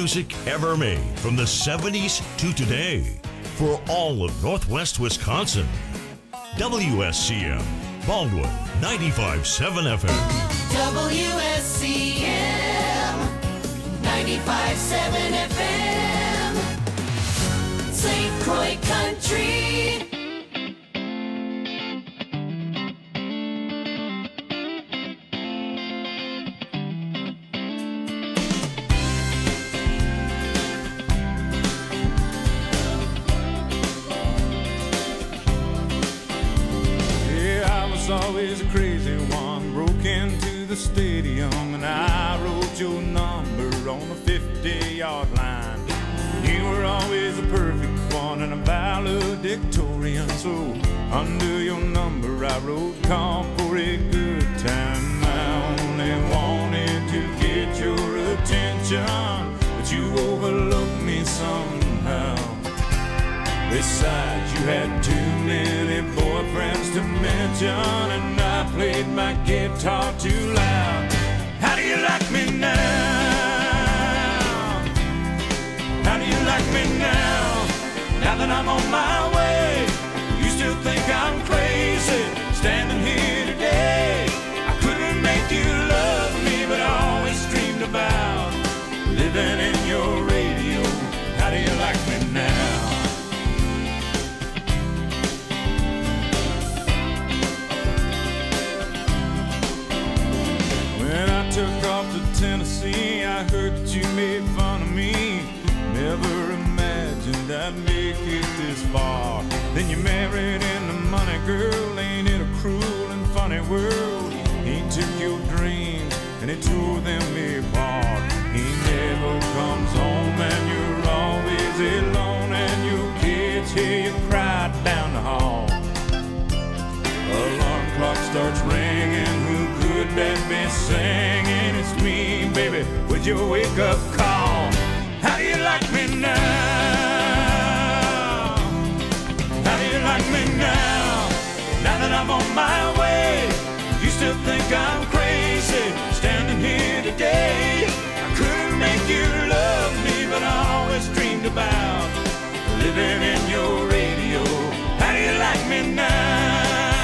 music ever made from the 70s to today for all of Northwest Wisconsin. WSCM, Baldwin, 95.7 FM. WSCM, 95.7 FM, St. Croix Country. Always a crazy one, broke into the stadium and I wrote your number on the 50-yard line. You were always a perfect one and a valedictorian, so under your number I wrote call for a good time. I only wanted to get your attention, but you overlooked me somehow. Besides, you had too many boyfriends to mention, and I played my guitar too loud. How do you like me now? How do you like me now? Now that I'm on my way, you still think I'm crazy, standing here today. I couldn't make you love me, but I always dreamed about living in your radio. How do you like me now? Took off to Tennessee, I heard that you made fun of me. Never imagined I'd make it this far. Then you married into money, girl. Ain't it a cruel and funny world? He took your dreams and he tore them apart. He never comes home and you're always alone, and your kids hear you cry down the hall. Alarm clock starts ringing, who could that be singing? It's me, baby, with your wake-up call. How do you like me now? How do you like me now? Now that I'm on my way, you still think I'm crazy, standing here today. I couldn't make you love me, but I always dreamed about living in your radio. How do you like me now?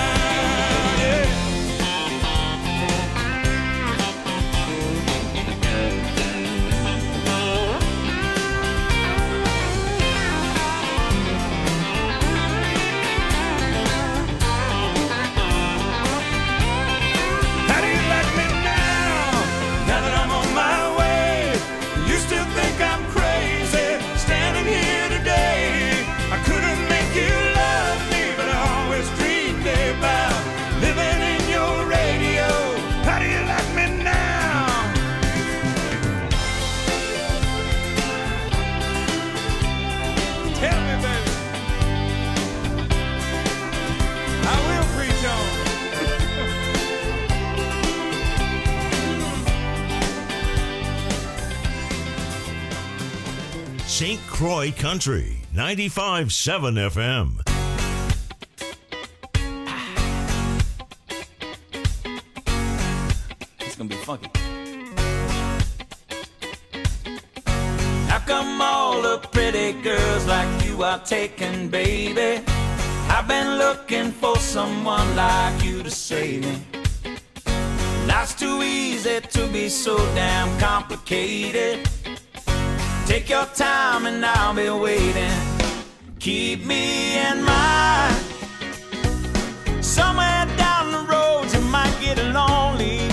St. Croix Country, 95.7 FM. It's gonna be funky. How come all the pretty girls like you are taken, baby? I've been looking for someone like you to save me. Life's too easy to be so damn complicated. Take your time and I'll be waiting. Keep me in mind. Somewhere down the road you might get lonely.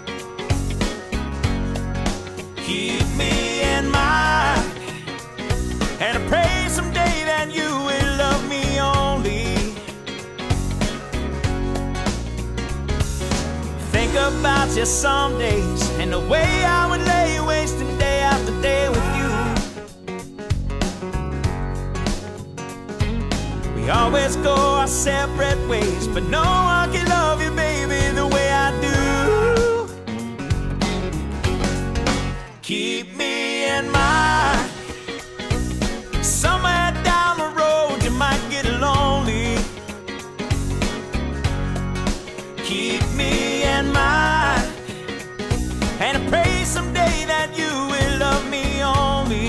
Keep me in mind. And I pray someday that you will love me only. Think about you some days and the way I would lay wasting day after day with you. We always go our separate ways, but no one can love you, baby, the way I do. Keep me in mind. Somewhere down the road you might get lonely. Keep me in mind. And I pray someday that you will love me only.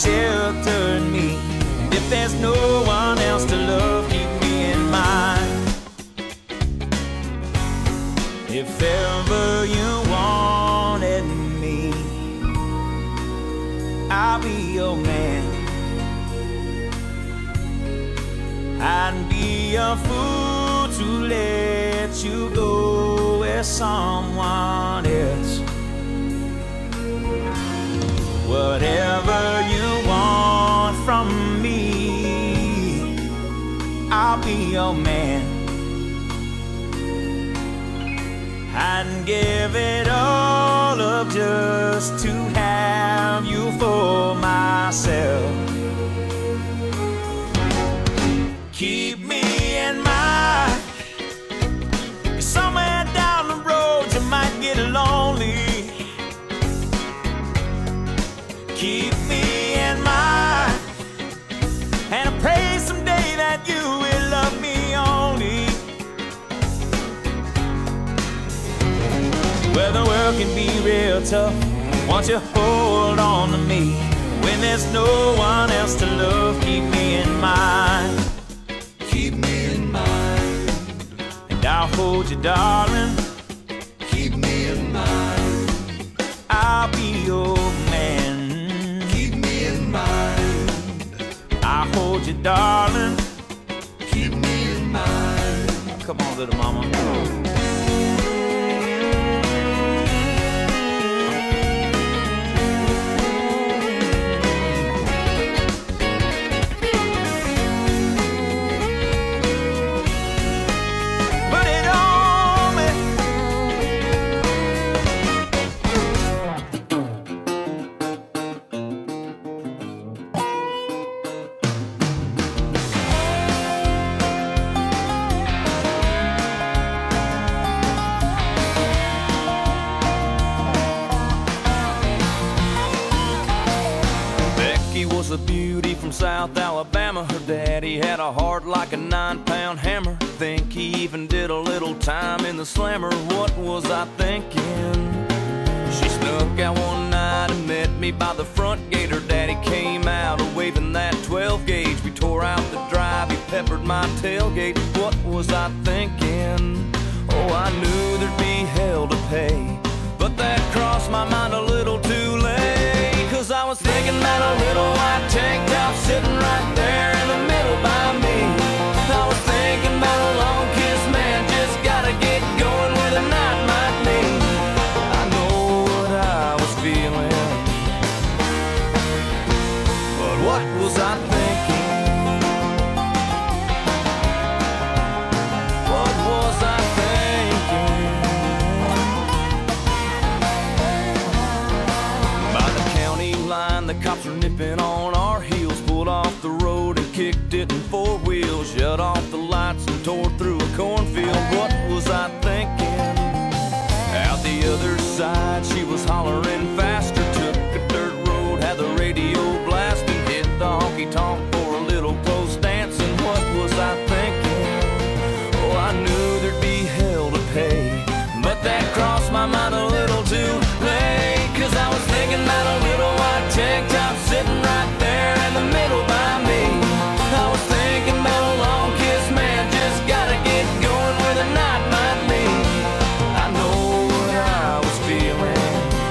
shelter in me. And if there's no one else to love, keep me in mind. If ever you wanted me, I'll be your man. I'd be a fool to let you go with someone else. Whatever you want from me, I'll be your man. I'd give it all up just to have you for myself. Keep me in mind, 'cause somewhere down the road you might get lonely. Keep me in mind, and I pray someday that you will love me only. Well, the world can be real tough, won't you hold on to me? When there's no one else to love, keep me in mind. Keep me in mind, and I'll hold you, darling. Keep me in mind, I'll be your man. Keep me in mind, I'll hold you, darling. Keep me in mind. Come on, little mama. A beauty from South Alabama. Her daddy had a heart like a 9-pound hammer. Think he even did a little time in the slammer. What was I thinking? She snuck out one night and met me by the front gate. Her daddy came out waving that 12 gauge. We tore out the drive, he peppered my tailgate. What was I thinking? Oh, I knew there'd be hell to pay, but that crossed my mind a little too late. 'Cause I was thinking about a little white tank top sitting right there in the middle by me. I was thinking about a long kiss, man, just gotta get going where the night might lead. I know what I was feeling, but what was I thinking? What was I thinking? By the county line, the cops were nipping on our heels. Pulled off the road and kicked it in 4 wheels. Shut off the lights and tore through a cornfield. What was I thinking? Out the other side, she was hollering faster. Took a dirt road, had the radio blasting. Hit the honky-tonk for a little close dancing. What was I thinking? Oh, I knew there'd be hell to pay, but that crossed my mind a little too late. 'Cause I was thinking about a little white tank top sitting right there in the middle by me. I was thinking about a long kiss, man, just gotta get going where the night might lead. I know what I was feeling,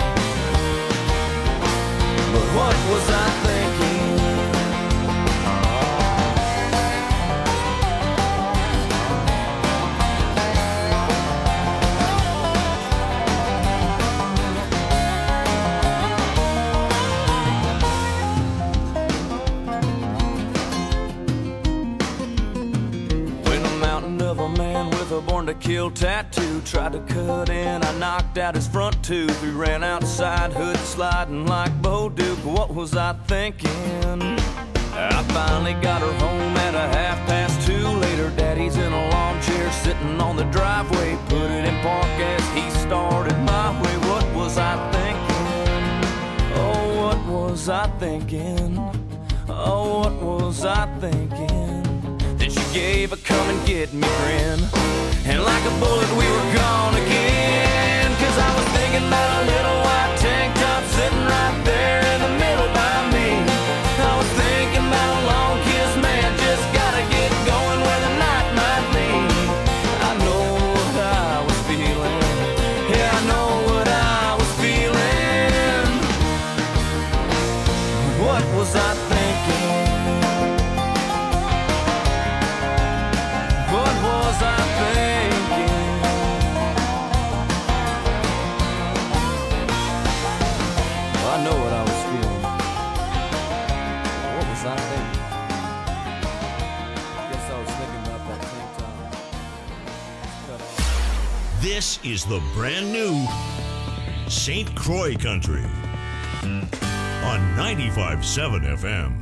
but what was I thinking? A born to kill tattoo tried to cut in, I knocked out his front tooth. We ran outside, hood sliding like Bo Duke. What was I thinking? I finally got her home at a 2:30. Later, daddy's in a lawn chair sitting on the driveway. Put it in park as he started my way. What was I thinking? Oh, what was I thinking? Oh, what was I thinking? Then she gave a come and get me grin, and like a bullet we were gone again. 'Cause I was thinking about a little white tank top sitting right there in the middle by me. is the brand new St. Croix Country on 95.7 FM.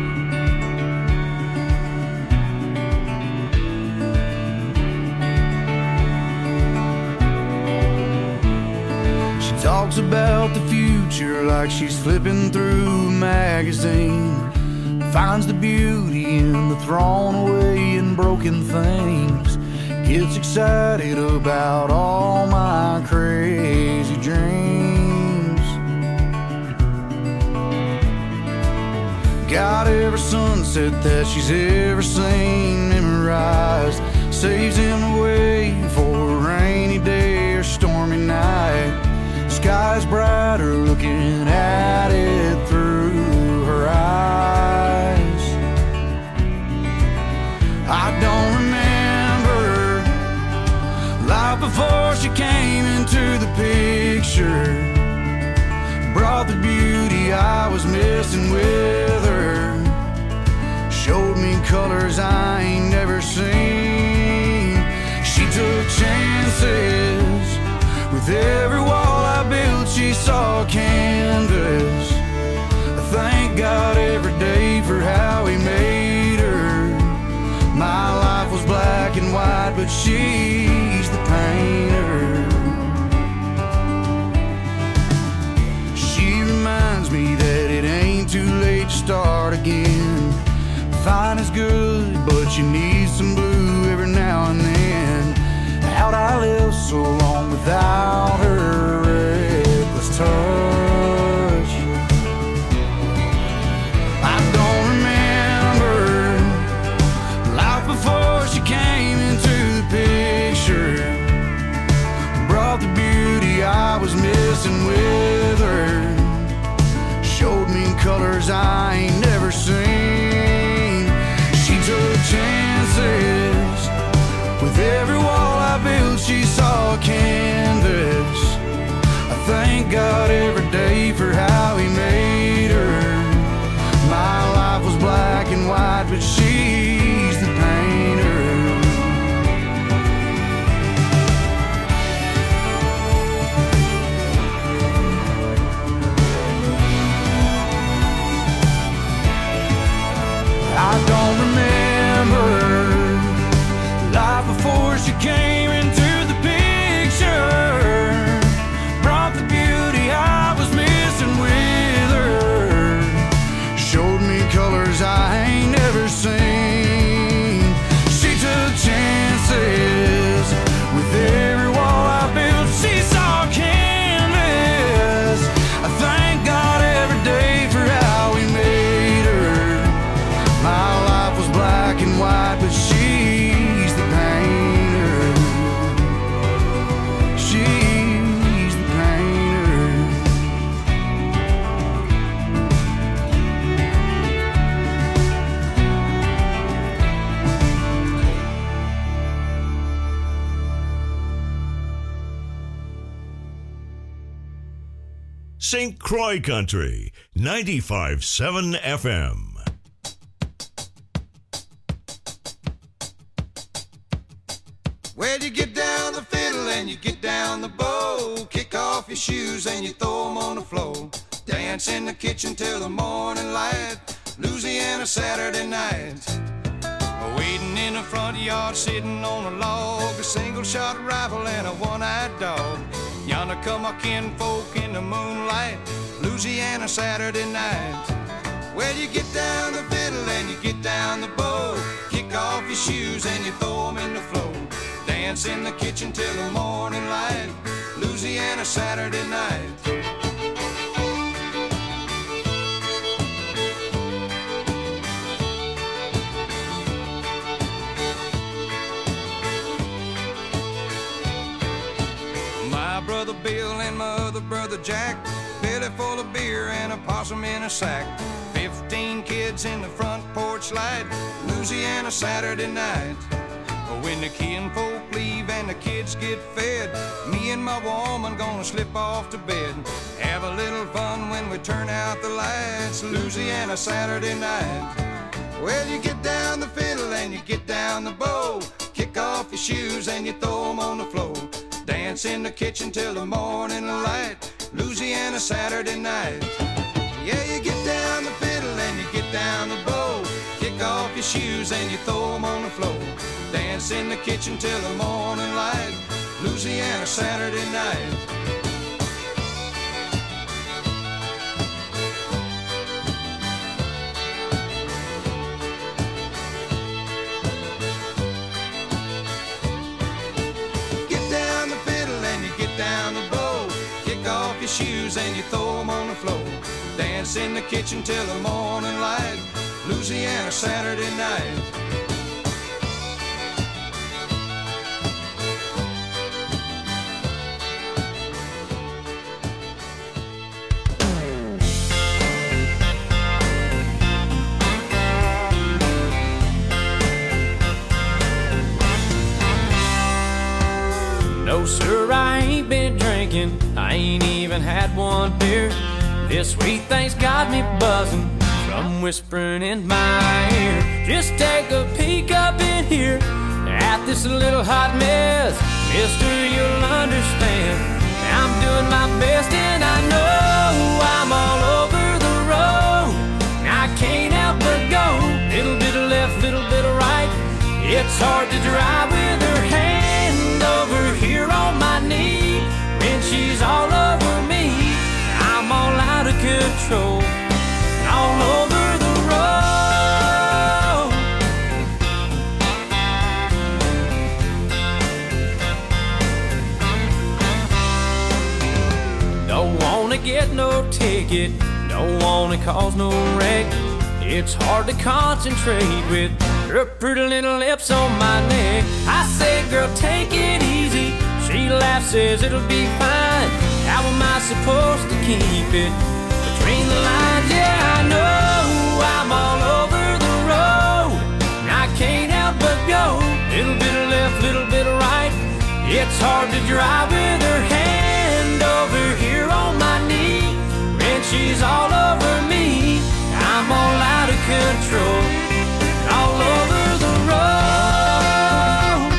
She talks about the future like she's flipping through a magazine. Finds the beauty in the thrown away and broken things. Gets excited about all my crazy dreams. Got every sunset that she's ever seen memorized. Saves him away for a rainy day or stormy night. Sky's brighter looking at it through her eyes. I don't remember life before she came into the picture. Brought the beauty I was missing with her. Showed me colors I ain't never seen. She took chances. With every wall I built she saw canvas. I thank God every day for how he made her. My life was black and white, but she's the painter. She reminds me that it ain't too late to start again. Fine is good, but you need some blue every now and then. How'd I live so long without her reckless touch? I don't remember life before she came into the picture. Brought the beauty I was missing with her. Showed me colors I ain't never seen. She took chances. With every wall I built she saw a canvas. I thank God every day for how he made her. My life was black and white, but she's the painter. I don't remember life before she came into the picture. Brought the beauty I was missing with her. Showed me colors I ain't never seen. She took chances. With every wall I built she saw canvas. I thank God every day for how he made her. My life was black and white, but she's the painter. She's the painter. St. Croix Country, 95.7 FM. Well, you get down the fiddle and you get down the bow. Kick off your shoes and you throw them on the floor. Dance in the kitchen till the morning light. Louisiana Saturday night. Waiting in the front yard, sitting on a log. A single-shot rifle and a one-eyed dog. Yonder come our kinfolk in the moonlight. Louisiana Saturday night. Well, you get down the fiddle and you get down the bow. Kick off your shoes and you throw them in the floor. Dance in the kitchen till the morning light. Louisiana Saturday night. My brother Bill and my other brother Jack, belly full of beer and a possum in a sack. 15 kids in the front porch light. Louisiana Saturday night. When the kinfolk leave and the kids get fed, me and my woman gonna slip off to bed. Have a little fun when we turn out the lights. Louisiana Saturday night. Well, you get down the fiddle and you get down the bow. Kick off your shoes and you throw them on the floor. Dance Dance in the kitchen till the morning light. Louisiana Saturday night. Yeah, you get down the fiddle and you get down the bow. Kick off your shoes and you throw them on the floor. Dance in the kitchen till the morning light. Louisiana Saturday night. Shoes and you throw them on the floor. Dance in the kitchen till the morning light. Louisiana Saturday night. No, sir, I ain't been drinking. I ain't even had one beer. This sweet thing's got me buzzing from whispering in my ear. Just take a peek up in here at this little hot mess. Mister, you'll understand. I'm doing my best and I know I'm all over the road. I can't help but go. Little bit of left, little bit of right. It's hard to drive with her hand over here on my knee. When she's all over me, I'm all out of control, all over the road. Don't wanna get no ticket, don't wanna cause no wreck. It's hard to concentrate with her pretty little lips on my neck. I say, girl, take it easy. She laughs, says it'll be fine. How am I supposed to keep it between the lines? Yeah, I know I'm all over the road. I can't help but go. Little bit of left, little bit of right. It's hard to drive with her hand over here on my knee. When she's all over me, I'm all out of control, all over the road.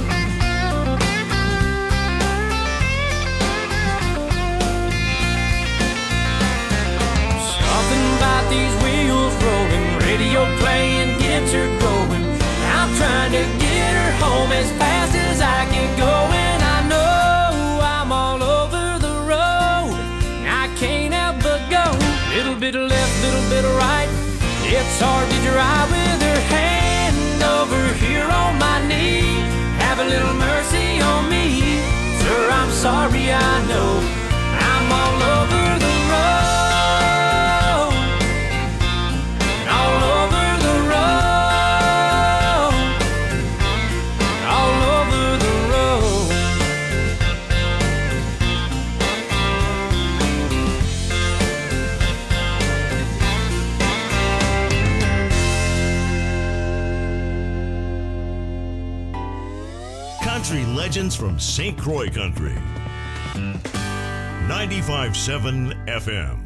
Something about these wheels rolling, radio playing gets her going. I'm trying to get her home as fast as I can go. And I know I'm all over the road. I can't help but go. Little bit of left, little bit of right. It's hard to drive with her hand over here on my knee. Have a little mercy on me. Sir, I'm sorry, I know I'm all over the road. All over the road. All over the road. Country legends from St. Croix Country. 95.7 FM.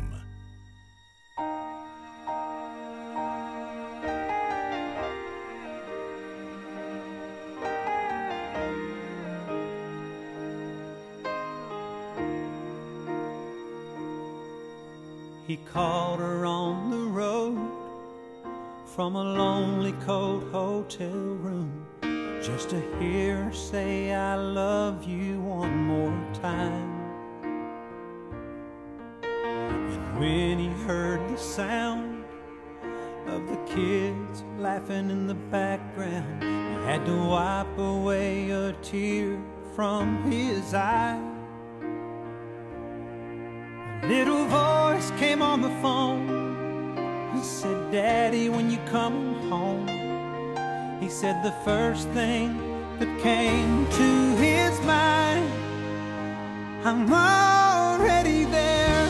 He called her on the road from a lonely cold hotel room, just to hear her say I love you one more time. And when he heard the sound of the kids laughing in the background, he had to wipe away a tear from his eye. A little voice came on the phone and said, Daddy, when you come home. He said the first thing that came to his mind, I'm already there.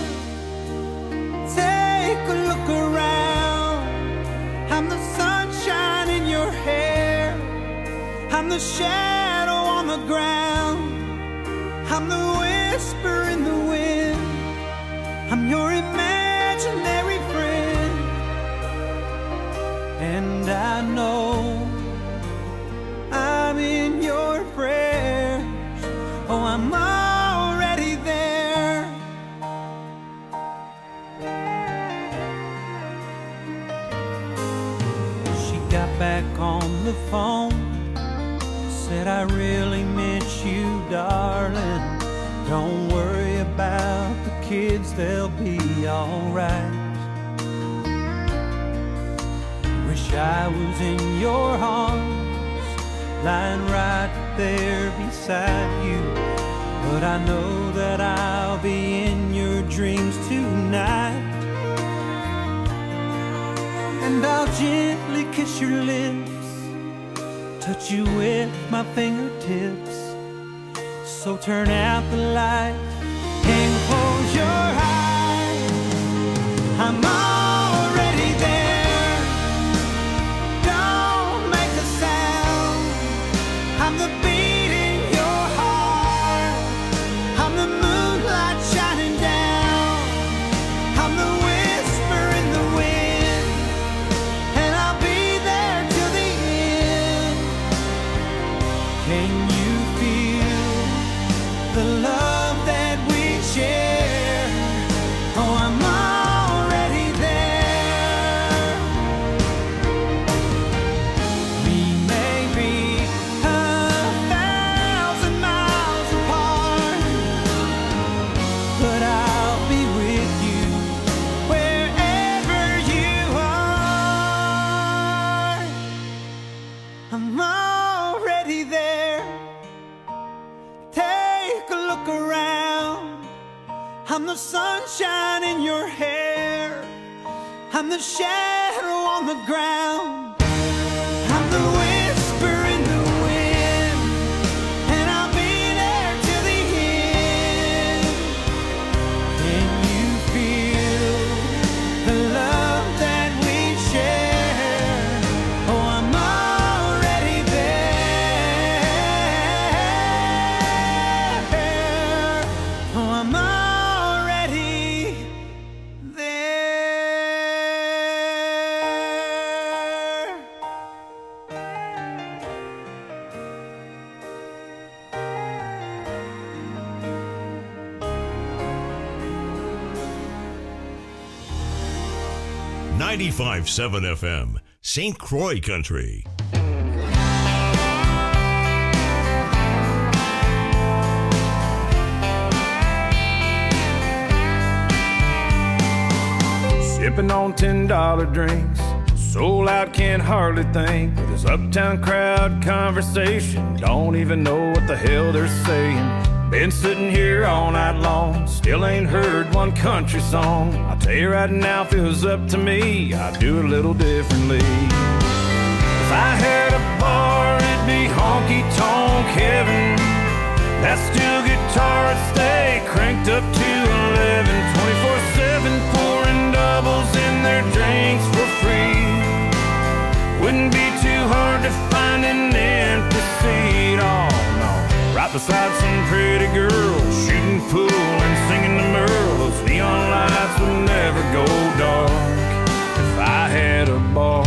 Take a look around. I'm the sunshine in your hair. I'm the shadow on the ground. I'm the whisper in the wind. I'm your imaginary friend. And I know I'm in your prayers. Oh, I'm Don't worry about the kids, they'll be alright. Wish I was in your arms, lying right there beside you. But I know that I'll be in your dreams tonight. And I'll gently kiss your lips, touch you with my fingertips. So turn out the light and close your eyes. I'm already there. Don't make a sound. I'm the beat in your heart. I'm the moonlight shining down. I'm the whisper in the wind. And I'll be there till the end. Can you feel the love that we share? Oh, I'm already there. We may be 1,000 miles apart, but I'll be with you wherever you are. I'm already there. Take a look around. I'm the sunshine in your hair. I'm the shadow on the ground. I'm the whisper in the wind. And I'll be there till the end. Can you feel the love that we share? Oh, I'm already there. Oh, I'm already there. .95.7 FM, St. Croix Country. Sipping on $10 drinks, sold out, can't hardly think. With this uptown crowd conversation, don't even know what the hell they're saying. Been sitting here all night long, still ain't heard one country song. I'll tell you right now, if it was up to me, I'd do it a little differently. If I had a bar, it'd be honky-tonk heaven. That steel guitar would stay cranked up to 11, 24/7, pouring doubles in their drinks for free. Wouldn't be too hard to find an empty seat, oh no. Right beside some pretty girl, shooting pool and singing to Merle. Those neon lights would never go dark if I had a bar.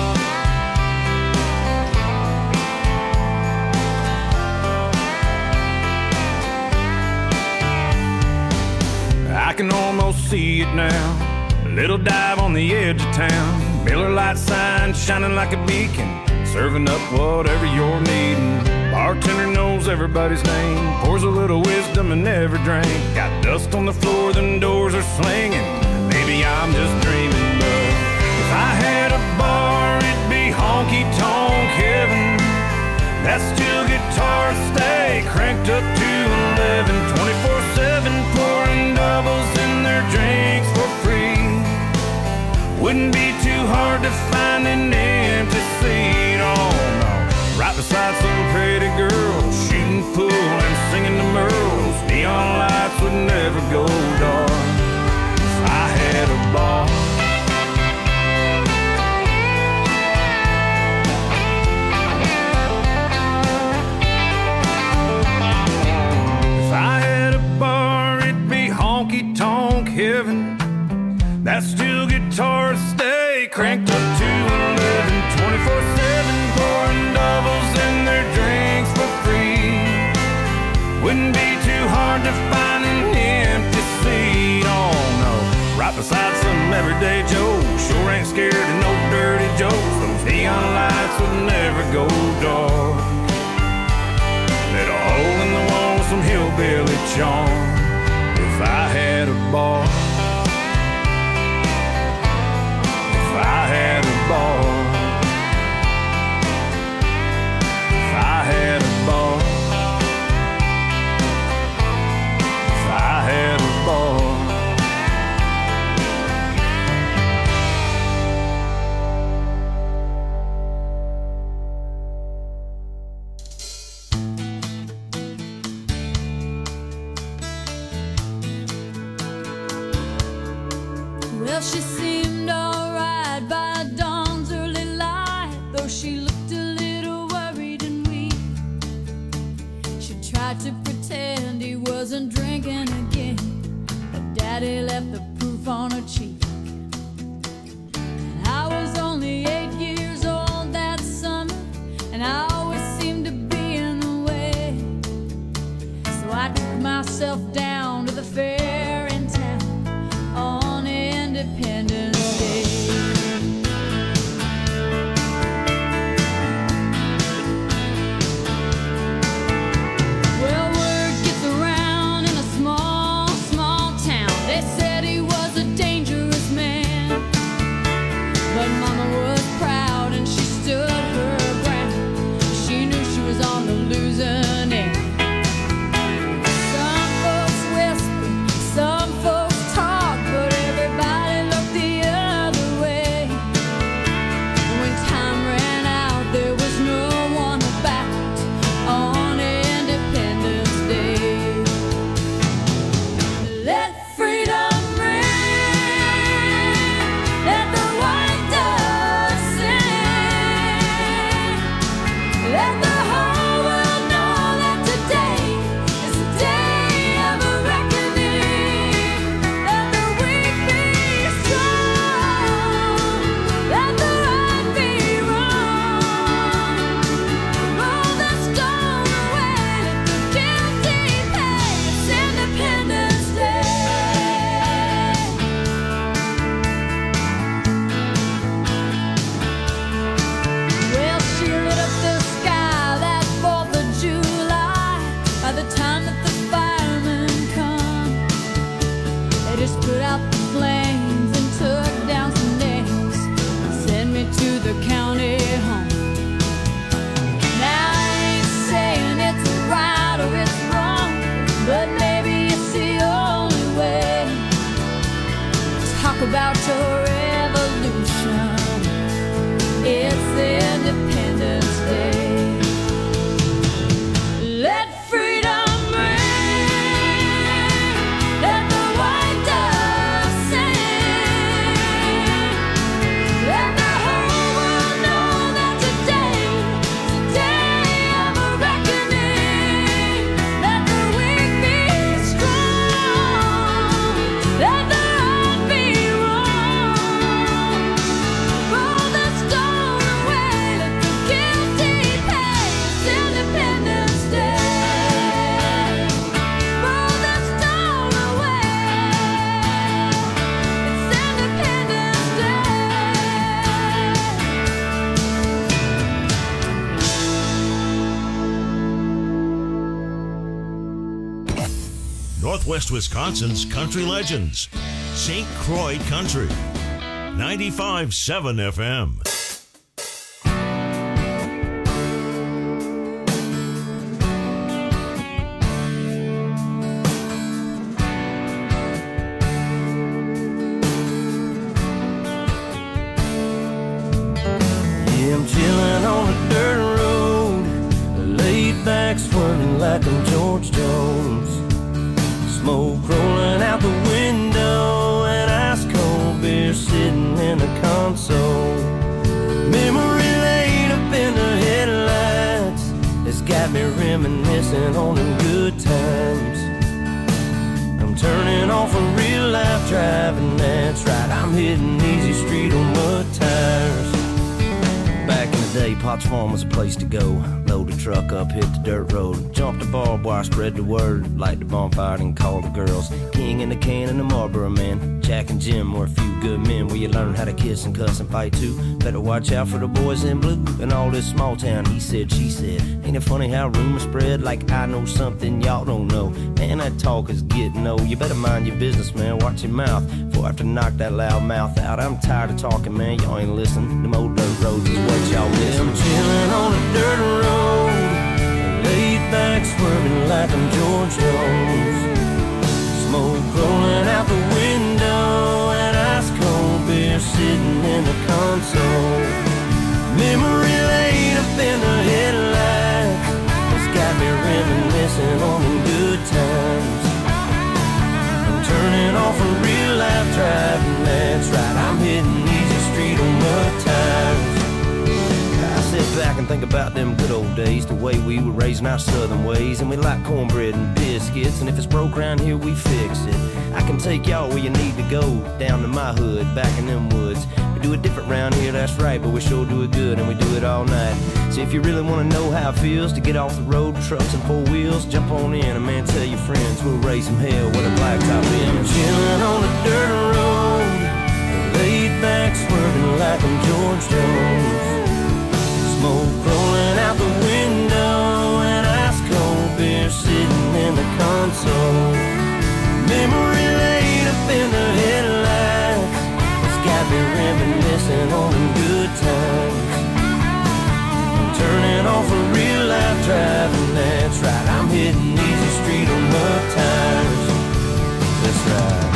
I can almost see it now. A little dive on the edge of town. Miller Lite sign shining like a beacon, serving up whatever you're needing. Bartender knows everybody's name, pours a little wisdom in every drink. Got dust on the floor, them doors are slinging. Maybe I'm just dreaming, but if I had a bar, it'd be honky-tonk heaven. That steel guitar would stay cranked up to 11, 24/7, pouring doubles in their drinks for free. Wouldn't be too hard to find an empty seat, oh no. Right beside some pretty girl, shooting pool and singing to Merle. Those neon lights would never go dark if I had a bar. If I had a bar, it'd be honky-tonk heaven. That steel guitar would stay cranked up to 11, 24/7, pouring doubles in their drinks for free. Wouldn't be too hard to find an empty seat, oh no. Right beside some everyday Joe, sure ain't scared of no dirty jokes. Those neon lights would never go dark. Let a hole in the wall some hillbilly charm. If I had a bar, if I had a bar, if I had a bar, if I had a bar. Well, she seemed alright by dawn's early light, though she looked a little worried and weak. She tried to pretend he wasn't drinking again, but Daddy left the proof on her cheek. And I was only 8 years old that summer, and I always seemed to be in the way. So I took myself down to the fair in town on Independence Day. Well, word gets around in a small, small town. They said he was a dangerous man, but Mama was proud and she stood her ground. She knew she was on the losing end. Some folks whisper, some folks talk, but everybody looked the other way. When time ran out, there was no one about on Independence Day. Let freedom ring, let the white dove sing, let the whole world know that today is a day of a reckoning. Let the weak be strong, let the right be wrong. Roll the stone away, let the guilty pay. It's Independence Day. Well, she lit up the sky that 4th of July. By the time that the firemen come, they just put out the flames and took down some names and sent me to the county home. Now I ain't saying it's right or it's wrong, but maybe it's the only way. Talk about your revolution. It's Independence Day. Let freedom ring, let the white dove sing, let the whole world know that today is a day of a reckoning. Let the weak be strong, let the right be wrong. Roll the stone away, let the guilty pay. It's Independence Day. Roll the stone away. It's Independence Day. Northwest Wisconsin's country legends. St. Croix Country. 95.7 FM. Yeah, I'm chilling on a dirt road, laid back swerving like I'm George Jones. Smoke rolling out the window and ice cold beer sitting in the console. Memory lane up in the headlights, it's got me reminiscing on them good times. I'm turning off a real life driving, that's right, I'm hitting easy street on mud tires. Back in the day, Potts Farm was a place to go. Load the truck up, hit the dirt road. Jump the barbed wire, spread the word. Light the bonfire and call the girls. King and the can and the Marlboro man. Jack and Jim were a few good men where you learn how to kiss and cuss and fight too. Better watch out for the boys in blue. And all this small town, he said, she said. Ain't it funny how rumors spread like I know something y'all don't know? Man, that talk is getting old. You better mind your business, man. Watch your mouth before I have to knock that loud mouth out. I'm tired of talking, man. Y'all ain't listening. Them old dirt roads is what y'all miss. I'm chilling on a dirt road, laid back, swerving like I'm George Jones. Smoke rolling out the window, and ice cold beer sitting in the console. Memory laid up in the headlights, it's got me reminiscing on the good times. I'm turning off a real life driving, that's right, I'm hitting easy street on the tires. I sit back and think about them good old days, the way we were raising our southern ways. And we like cornbread and biscuits, and if it's broke around here, we fix it. I can take y'all where you need to go, down to my hood, back in them woods. We do it different round here, that's right, but we sure do it good, and we do it all night. So if you really want to know how it feels to get off the road, trucks and four wheels, jump on in, and man, tell your friends we'll raise some hell with a blacktop in. I'm chilling on a dirt road, laid back, swerving like I'm George Jones. Smoke rolling out the window, and ice cold beer sitting in the console. Memory laid up in the headlights, it's got me reminiscing on them good times. I'm turning off a real life driving, that's right, I'm hitting easy street on the tires. That's right.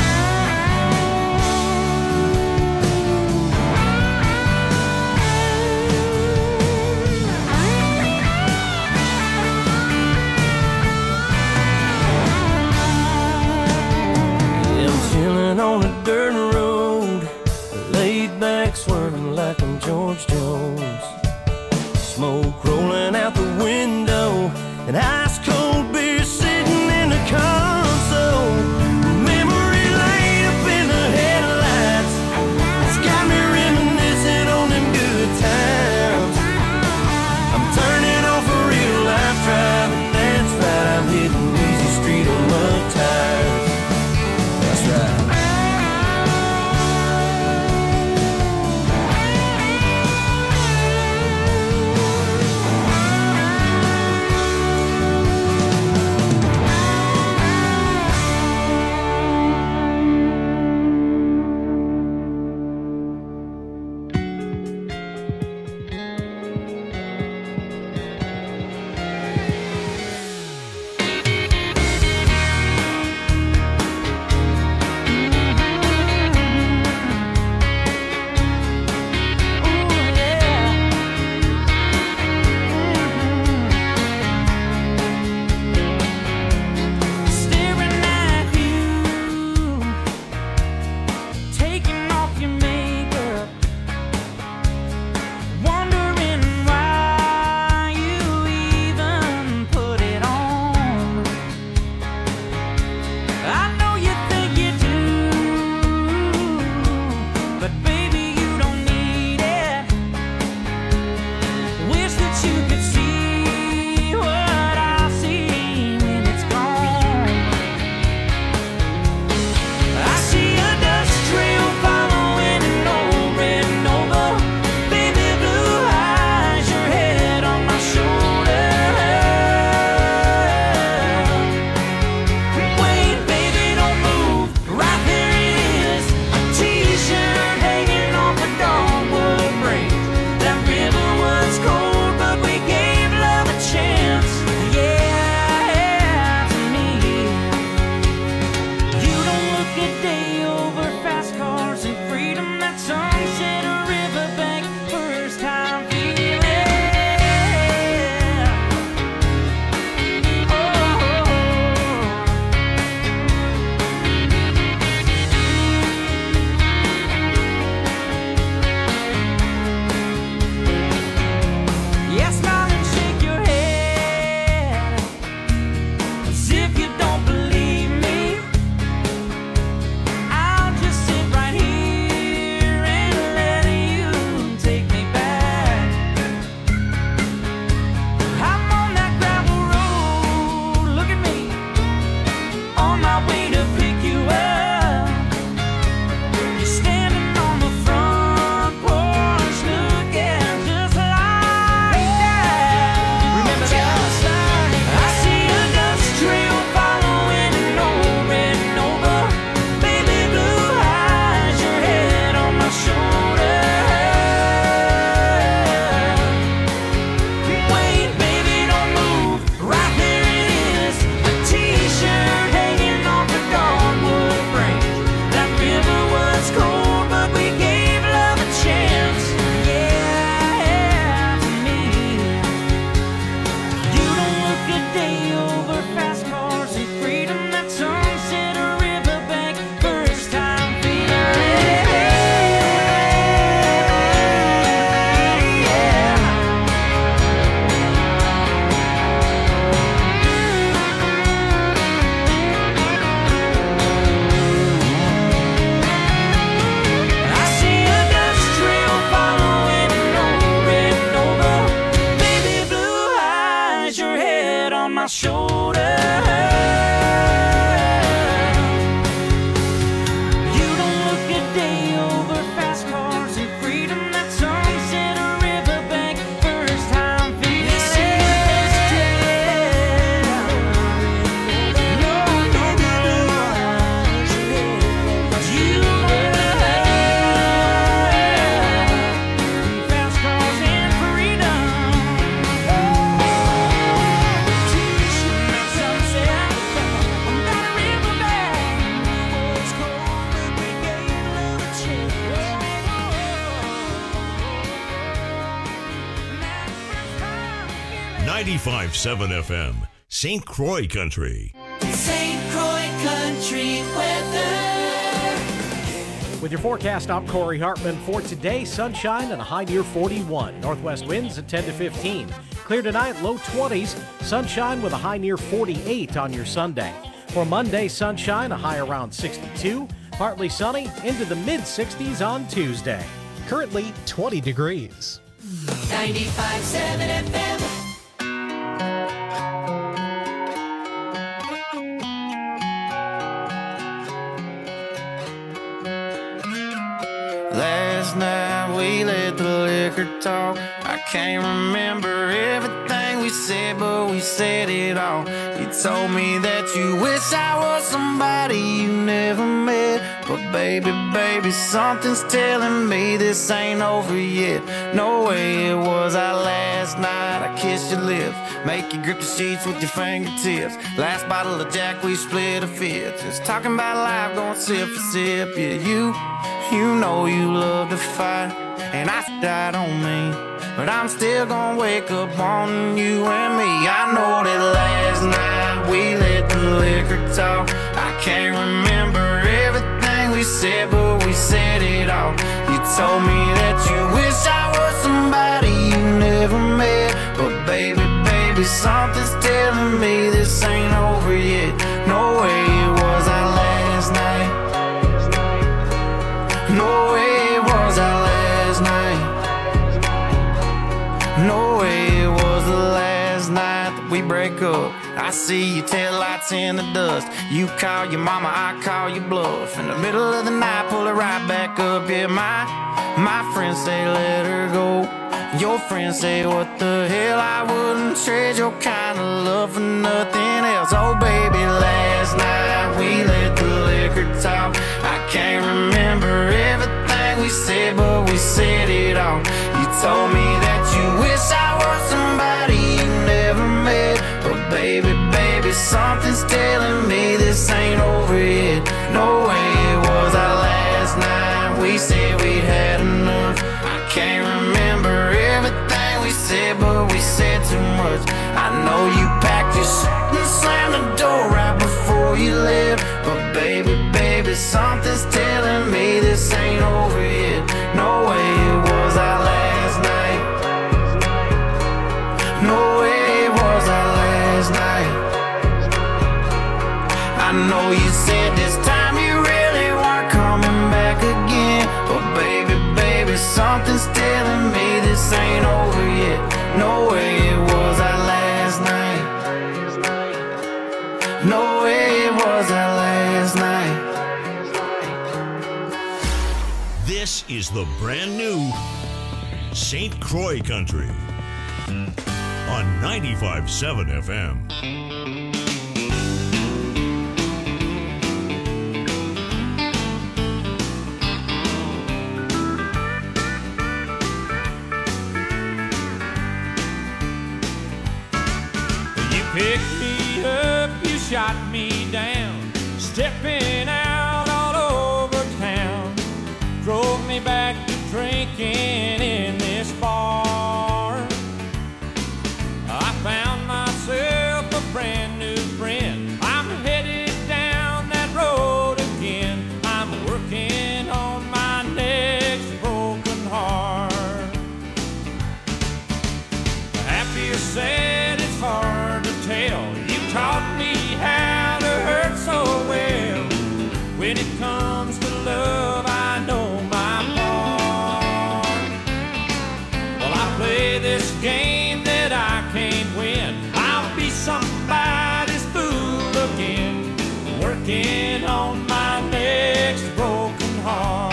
On a dirt road, laid back, swerving like I'm George Jones. Smoke rolling out the window, and ice cold beer sitting in the console. Memory laid up in the headlights, it's got me reminiscing on them good times. I'm turning off a real life driving, that's right, I'm hitting easy street on mud tires. That's right. 95.7 FM, St. Croix Country. St. Croix Country weather. With your forecast, I'm Corey Hartman. For today, sunshine and a high near 41. Northwest winds at 10 to 15. Clear tonight, low 20s. Sunshine with a high near 48 on your Sunday. For Monday, sunshine, a high around 62. Partly sunny, into the mid-60s on Tuesday. Currently 20 degrees. 95.7 FM. Last night we let the liquor talk. I can't remember everything we said, but we said it all. You told me that you wish I was somebody you never met. But baby, baby, something's telling me this ain't over yet. No way it was our last night. I kissed your lips, make you grip the sheets with your fingertips. Last bottle of Jack, we split a fifth. Just talking about life, going sip for sip. Yeah, you know you love to fight, and I died on me, but I'm still gonna wake up on you and me. I know that last night we let the liquor talk. I can't remember everything we said, but we said it all. You told me that you wish I was somebody you never met. But baby, baby, something's telling me this ain't over yet. No way it was our last night. No way it was our last night. No way it was the last night that we break up. I see your taillights in the dust. You call your mama, I call your bluff. In the middle of the night, pull it right back up. Yeah, my friends say let her go. Your friends say what the hell, I wouldn't trade your kind of love for nothing else. Oh baby, last night we let the liquor talk. I can't remember everything we said, but we said it all. You told me that you wish I was somebody you never met. But baby, baby, something's telling me this ain't over yet. No way it was our last night. We said we'd had enough. I can't remember everything we said, but we said too much. I know you packed your shit and slammed the door right before you left. But baby, baby, something's telling me this ain't over yet. No way it was our last night. No way it was our last night. I know you said this time you really weren't coming back again. But baby, baby, something's telling me this ain't over yet. No way it was our last night. No way it was our last night. This is the brand new St. Croix Country on 95.7 FM. Picked me up, you shot me down, stepping out all over town. Drove me back to drinking in this bar. I found myself a brand new friend. I'm headed down that road again. I'm working on my next broken heart. Happy or sad, it's hard to tell. You taught me how to hurt so well. When it comes to love, I know my part. Well, I play this game that I can't win. I'll be somebody's fool again, working on my next broken heart.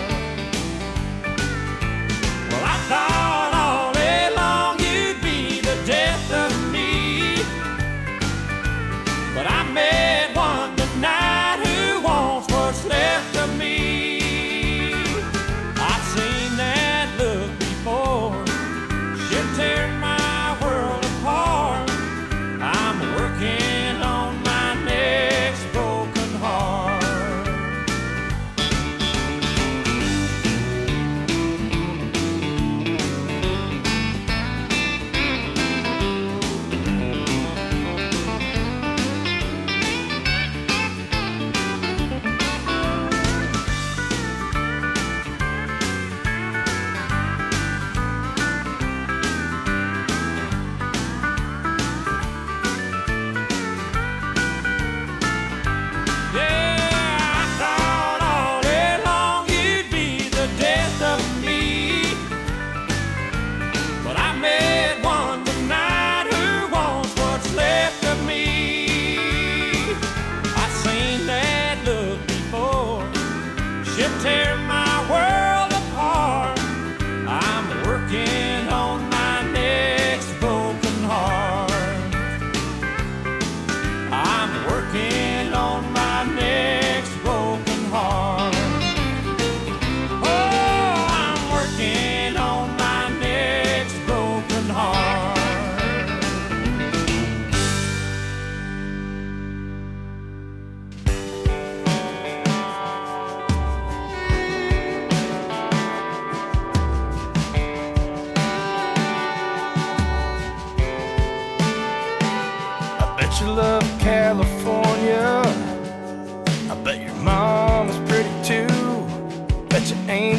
Well, I thought all day long you'd be the death of me, but I met one tonight who wants what's left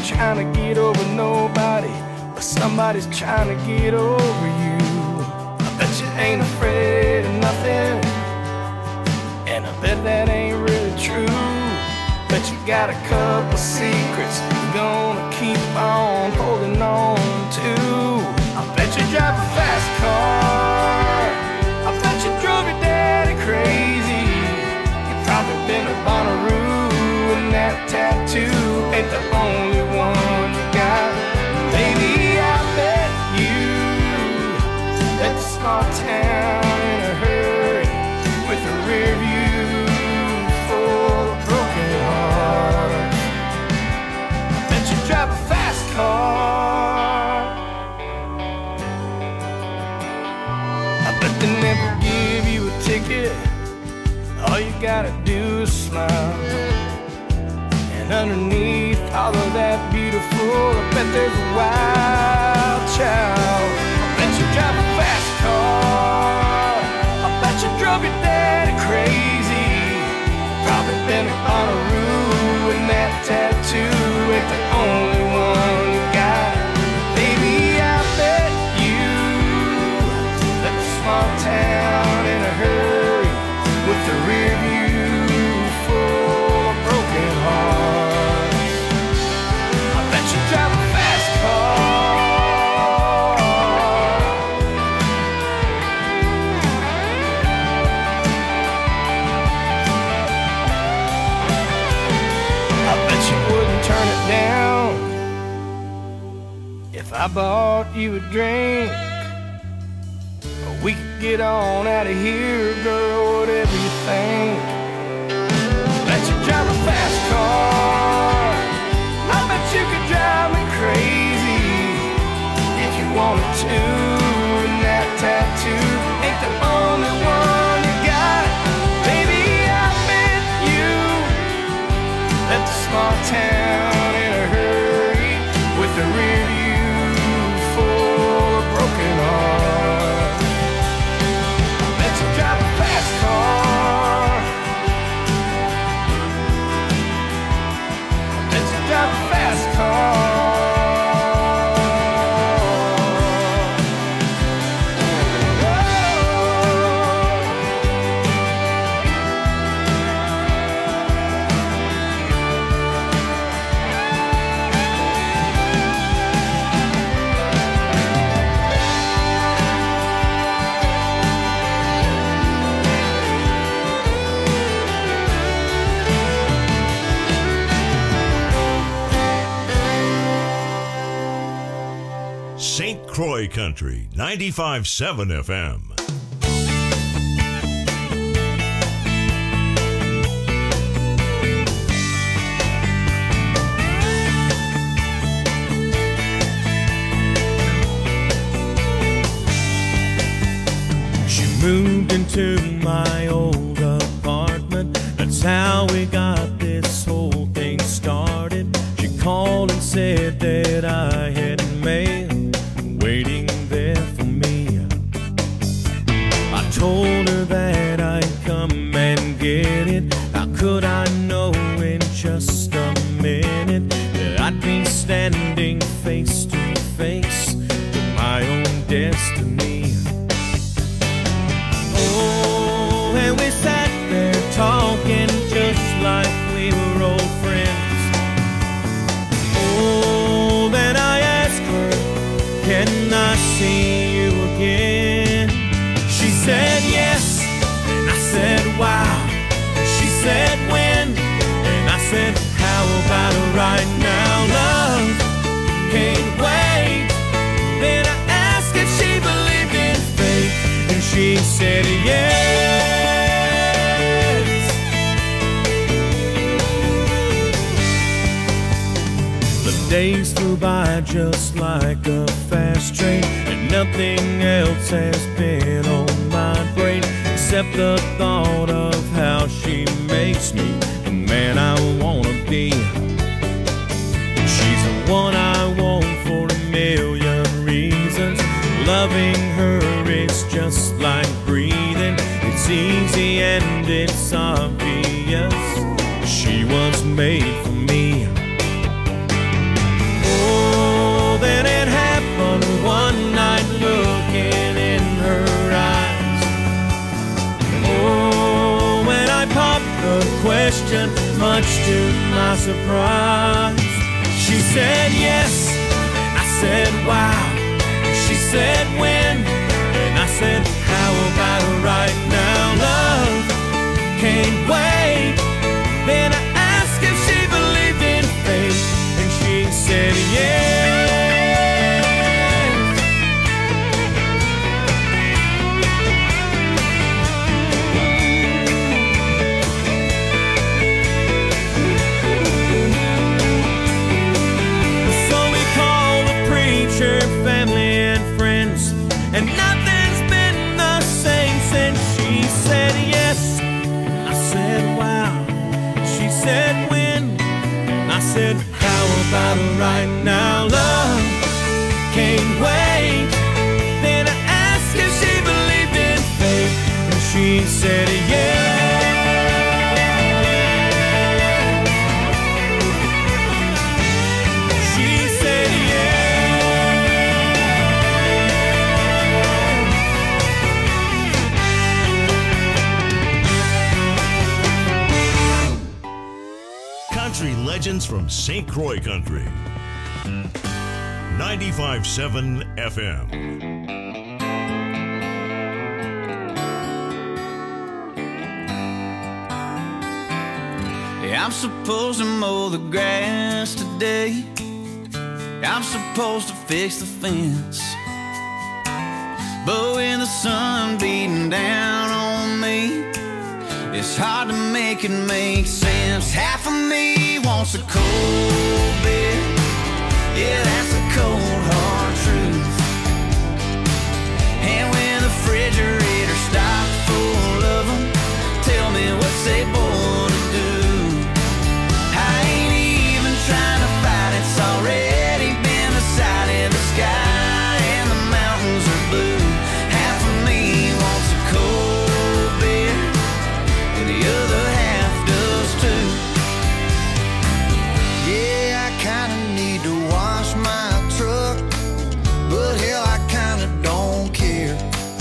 trying to get over nobody, but somebody's trying to get over you. I bet you ain't afraid of nothing, and I bet that ain't really true. Bet you got a couple secrets you're gonna keep on holding on to. I bet you drive a fast car, I bet you drove your daddy crazy. You've probably been to Bonnaroo, and that tattoo ain't the only one you got. Baby, I bet you left a small town in a hurry with a rear view full of broken hearts. I bet you drive a fast car, I bet they never give you a ticket. All you gotta do is smile, and underneath all of that beautiful, I bet there's a wild child. I bet you drive a fast car, I bet you drove your daddy crazy. Probably been to Bonnaroo, and that tattoo ain't the only one you got. Baby, I bet you left a small town in a hurry with the rear view full of broken hearts. I bet you drive a fast car, I bet you wouldn't turn it down if I bought you a drink. We could get on out of here, girl, whatever you think. Bet you drive a fast car, I bet you could drive me crazy if you wanted to. And that tattoo ain't the only one you got. Baby, I bet you left a small town in a hurry with the rear view full of broken hearts. Drive a fast car, let's drive a fast car. St. Croix Country, 95.7 FM. She moved into my old apartment. That's how we got this whole thing started. She called and said that I had mail waiting there for me. I told her that I'd come and get it. How could I know in just a minute that I'd be standing face to face with my own destiny? Oh, and we sat there talking just like we were old friends. Oh, then I asked her, can I see you again? She said yes, and I said wow. She said when, and I said how about right now? Love can't wait. Then I asked if she believed in fate, and she said yes. The days flew by just like a fast train, and nothing else has been on my brain except the thought of how she makes me the man I wanna be. She's the one I want for a million reasons. Loving her is just like breathing. It's easy and it's obvious. She was made for me. question, much to my surprise. She said yes, and I said wow. She said when, and I said how about right now? Love can't wait. Then I asked if she believed in fate, and she said yes. Family and friends, and nothing's been the same since she said yes. I said wow. She said when. I said how about right now? Love can't wait. Then I asked if she believed in fate, and she said yes. Legends from St. Croix Country. 95.7 FM. I'm supposed to mow the grass today. I'm supposed to fix the fence. But with the sun beating down on me, it's hard to make it make sense. Half of me wants a cold beer. Yeah, that's a cold, hard truth. And when the refrigerator's stocked full of them, tell me what's they born to do. I ain't even trying to fight, it's already been decided. The sky and the mountains are blue. Half of me wants a cold beer, and the other half does too. Yeah, I kinda need to wash my truck, but hell, I kinda don't care.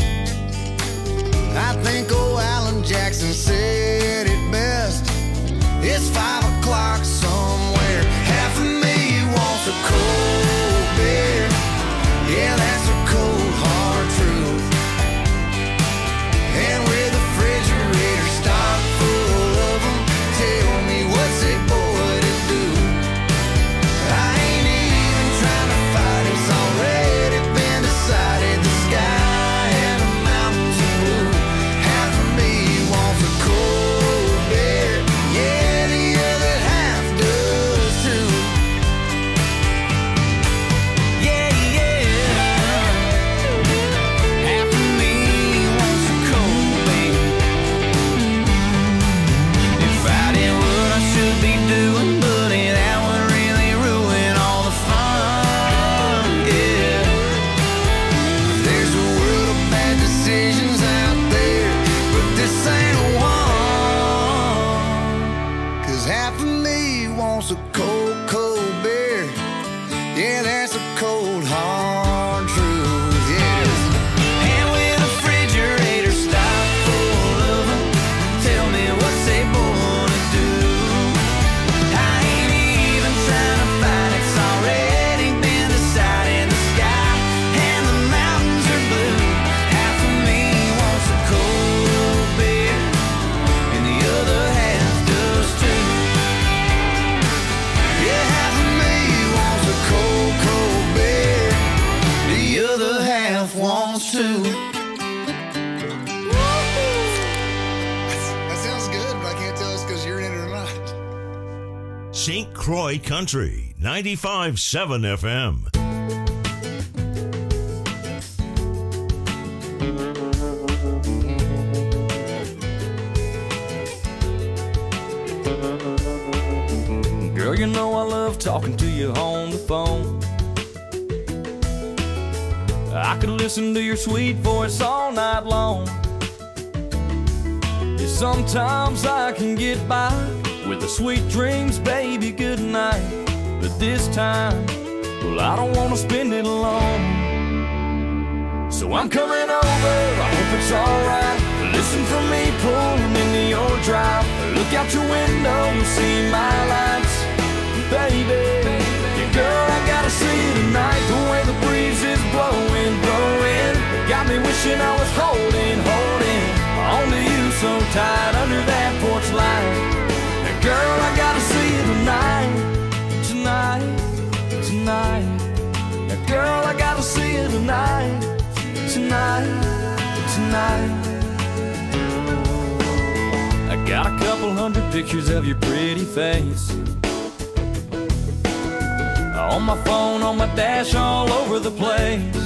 I think old Alan Jackson said it best. It's 5 o'clock somewhere. Half of me wants a cold beer. Yeah, that's a cold, hard truth. And with the refrigerator stocked full of them, tell me what's it boy to do. I ain't even trying to fight, it's already been decided. The sky and the mountains are blue. Half of me wants a cold beer. Yeah, the other half does too. Yeah, yeah. Half of me wants a cold beer. If I did what I should be doing, buddy, that would really ruin all the fun. Yeah. There's a world of bad decisions out there, but this ain't one. 'Cause half of me wants a cold, cold beer. Yeah, that's a cold, hard truth. Yes. And with the refrigerator stocked full of them, tell me what's they born to do. I ain't even trying to fight, it's already been decided. The sky and the mountains are blue. Half of me wants a cold beer, and the other half does too. Yeah, half of me wants a cold, cold beer. The other half wants to. That sounds good, but I can't tell it's because you're in it or not. St. Croix Country. 95.7 FM. Girl, you know I love talking to you on the phone. I could listen to your sweet voice all night long. Yeah, sometimes I can get by with the sweet dreams, baby, good night. But this time, well, I don't want to spend it alone. So I'm coming over, I hope it's alright. Listen for me pulling into your your drive. Look out your window, you'll see my lights. Baby, yeah, girl, I gotta see you tonight. The way the breeze is blowing, blowing, got me wishing I was holding onto you so tight under that porch light. Yeah, girl, I gotta see you tonight, tonight, tonight. Yeah, girl, I gotta see you tonight, tonight, tonight. I got a couple hundred pictures of your pretty face on my phone, on my dash, all over the place.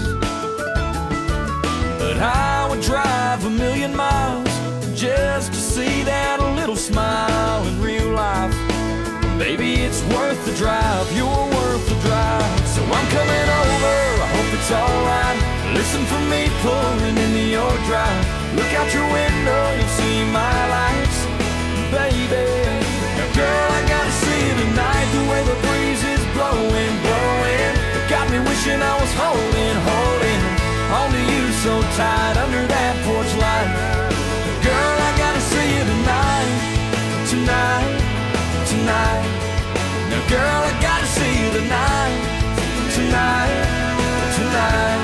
But I would drive 1,000,000 miles just to see that little smile in real life. Baby, it's worth the drive, you're worth the drive. So I'm coming over, I hope it's alright. Listen for me pulling into your drive. Look out your window, you'll see my lights. Baby, now girl, I gotta see you tonight. The way the breeze is blowing, blowing, got me wishing I was holding onto you so tight under that porch light. Girl, I gotta see you tonight, tonight, tonight. Now girl, I gotta see you tonight, tonight, tonight.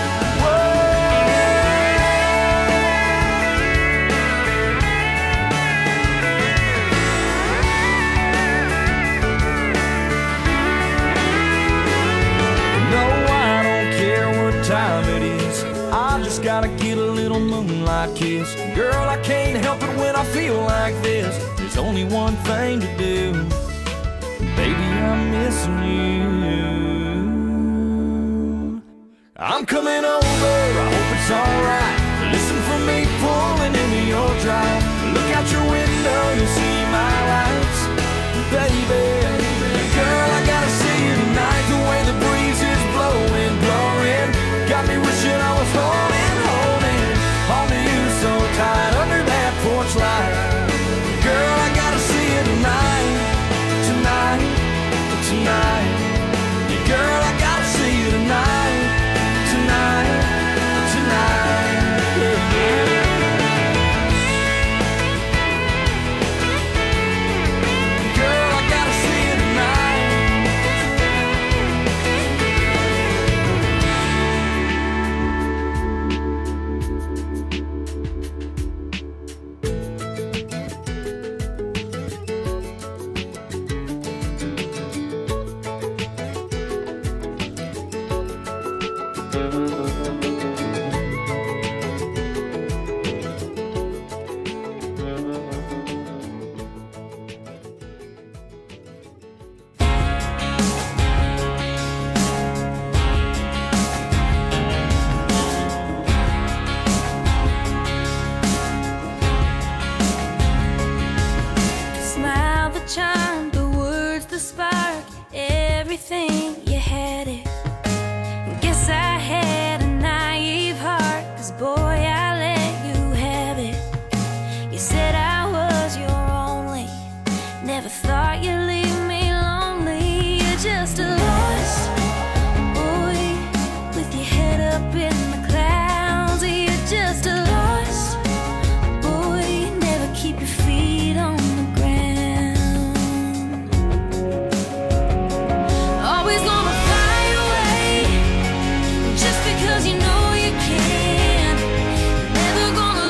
Gotta get a little moonlight kiss. Girl, I can't help it when I feel like this. There's only one thing to do. Baby, I'm missing you. I'm coming over, I hope it's alright. Listen for me pulling into your drive. Look out your window, you'll see my lights. Baby, girl, I gotta see you tonight. The way the breeze is blowing, blowing, got me wishing I was holding onto you so tight under that porch light. Girl, I gotta see you tonight, tonight, tonight. Yeah, girl, I gotta see you tonight, tonight, tonight. Yeah. Girl, I gotta see you tonight.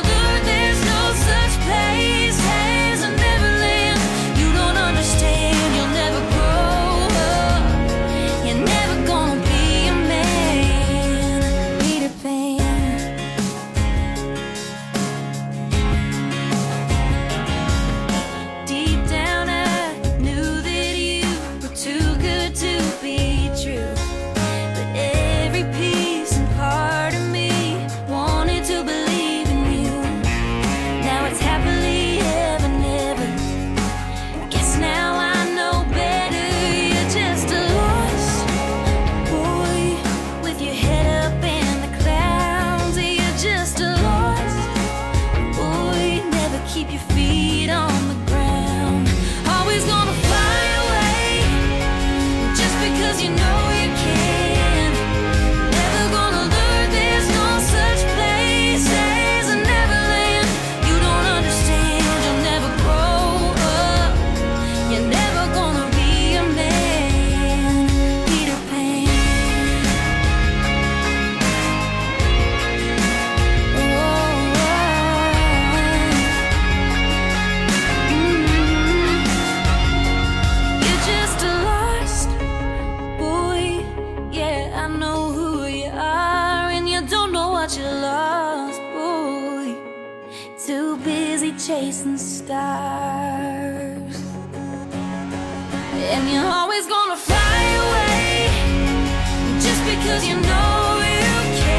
Understand and you're always gonna